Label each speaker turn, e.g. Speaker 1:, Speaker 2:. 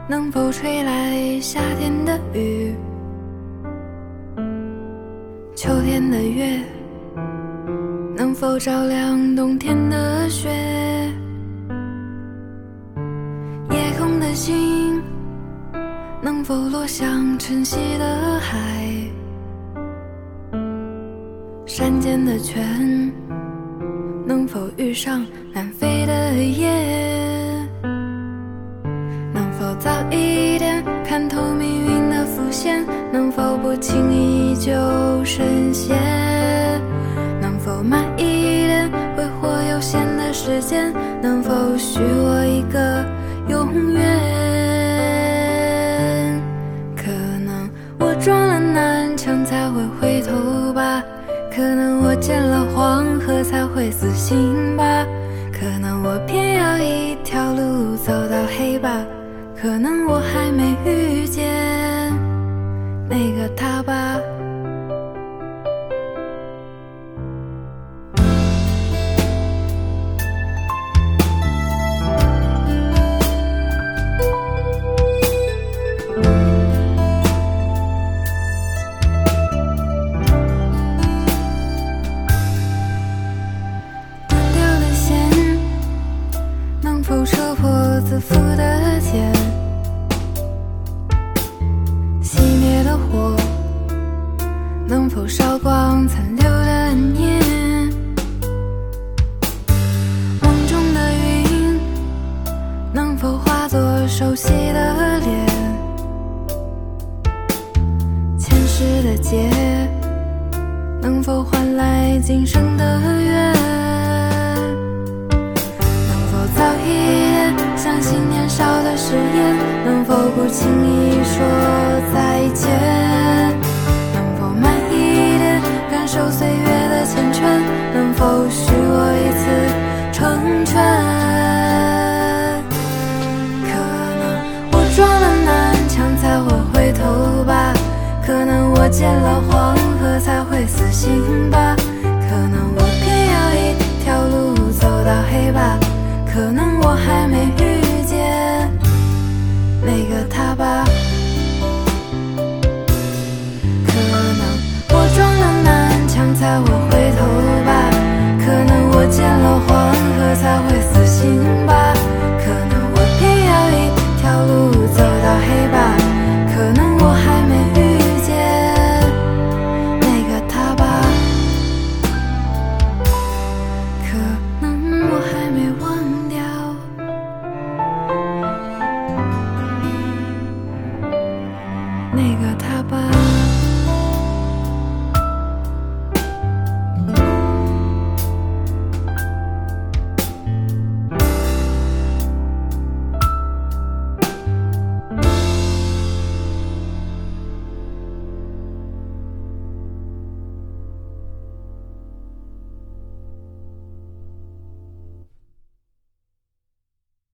Speaker 1: 能否吹来夏天的雨，秋天的月，能否照亮冬天的雪？夜空的星，能否落向晨曦的海？山间的泉，能否遇上南飞的雁？能否早一点看透命运的伏线？能否不轻易就深陷？能否慢一点挥霍有限的时间？能否许我一个永远？可能我撞了南墙才会回头吧，可能我见了黄河才会死心吧，可能我偏要一条路走到黑吧，可能我还没遇见那个他吧。断掉的线，能否戳破自负的茧？熄灭的火，能否烧光残留的念？梦中的云，能否化作熟悉的脸？前世的劫，能否换来今生的缘？能否早一点相信年少的誓言？能否不轻易说再见？能否慢一点感受岁月的缱绻？能否许我一次成全？可能我撞了南墙才会回头吧，可能我见了黄河才会死心吧，